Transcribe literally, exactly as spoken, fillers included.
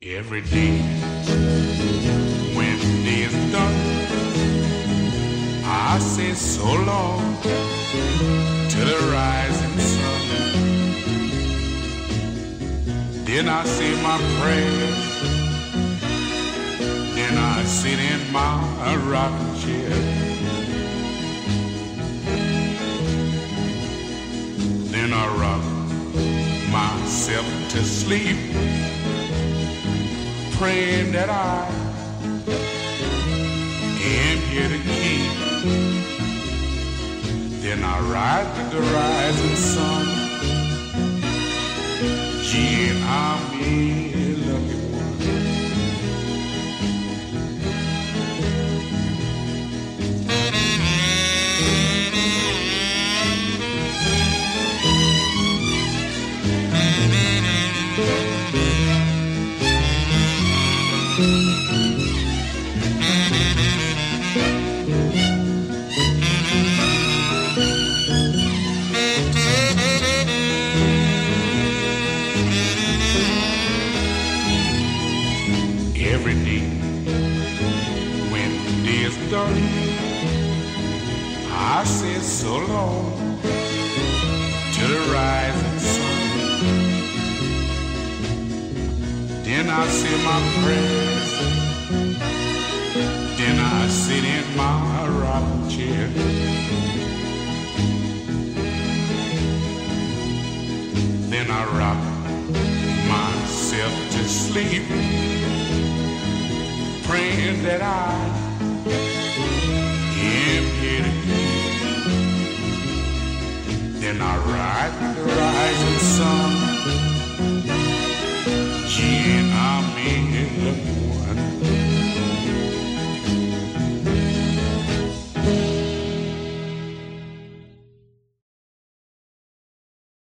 Every day when the day is done, I say so long to the rising sun. Then I say my prayers, then I sit in my rocking chair. Then I rock myself to sleep, praying that I am here to keep. Then I ride with the rising sun. Gee, and I'm a lucky one. Every day when the day is done, I say so long to the rising sun. Then I say my prayers, then I sit in my rocking chair. Then I rock myself to sleep, praying that I am here to keep. Then I ride with the rising sun.